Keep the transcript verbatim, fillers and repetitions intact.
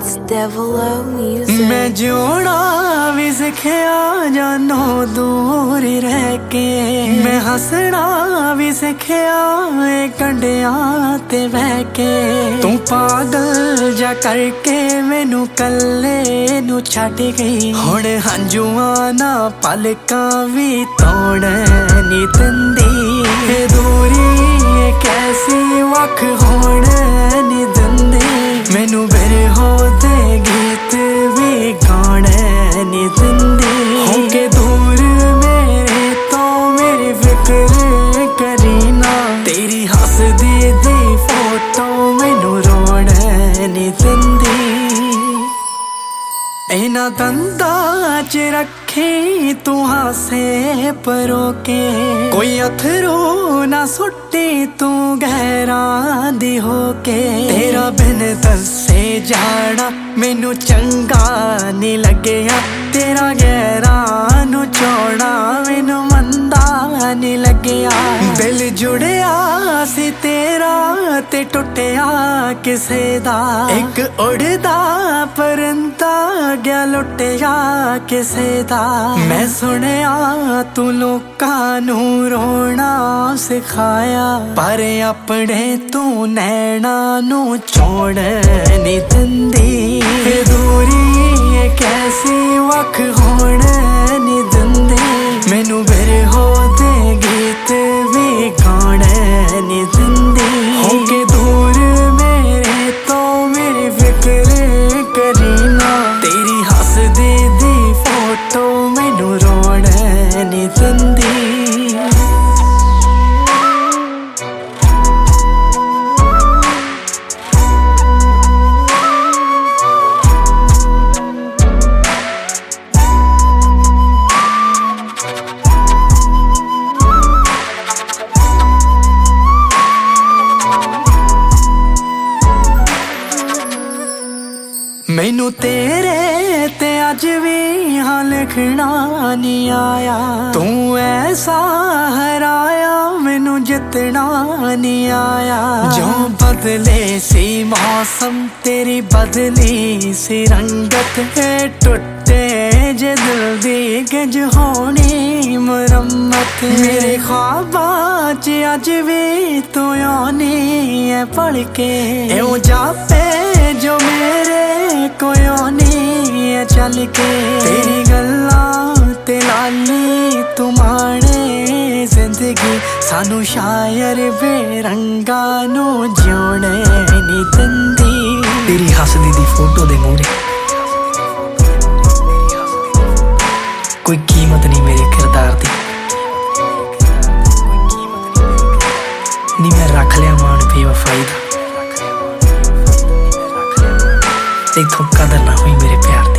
It's Devolo Music। मैं जियोना भी सिखिया जानो दूर रह के, मैं हसना भी सिखिया कंडिया ते बह के। तू पागल जा करके मैनू कल्ले नू छड्ड गई, हुण हंजुआं ना पलकां भी तोड़ नी दिंदी। दूरी कैसी वख होण नी दिंदी, मैनू बिरहो दे गीत भी गाने नी दिंदी। होके दूर मेरे तो मेरी फिक्र करी ना, तेरी हसदी दी फोटो मैनू रोण नी दिंदी। इना दंदा च रखी तू हासे परो के, कोई अथरू ना सुट्टी तू गहरा दी होके। तेरा बिन दसे जाना मैनू चंगा नी लग्या, तेरा गहरा नू चौड़ा मैनू मंदा नी लग्या। दिल जुड़िया सी तेरा ते टुटिया किसे दा, एक उड़दा परिंदा गया लुटिया किसे दा। मैं सुनिया तू लोकां नू रोना सिखाया, पर अपने तू नैना नू छोड़ नी दिंदी। दूरी कैसी वख होण नी दिंदी, मैनू बिरहो दे गीत भी गाने नी दिंदी। होके दूर मेरे तो मेरी फिक्र करी ना, तेरी हसदी दी फोटो मैनू रोण नी दिंदी। मैनू तेरे ते अज भी हाँ लिखना नहीं आया, तू ऐसा हराया मैनू जितना नहीं आया। जो बदले सी मौसम तेरी बदली सी रंगत, टुटे जे दिल दी गज होनी मुरम्मत। मेरे ख्वाबां च अज भी तू आनी है पढ़ के, एओ जापे जो मेरे कोई नहीं है चल के। तेरी गल्लां ते लाली तू माणे जिंदगी, सानू शायर बेरंगा नू जिउणे नी दिंदी। तेरी हसदी दी फोटो दे मूहरे कोई कीमत नहीं मेरे किरदार दी, नी मैं रख लिया मान बेवफाई दा, इथों कदर ना हुई मेरे प्यार दी।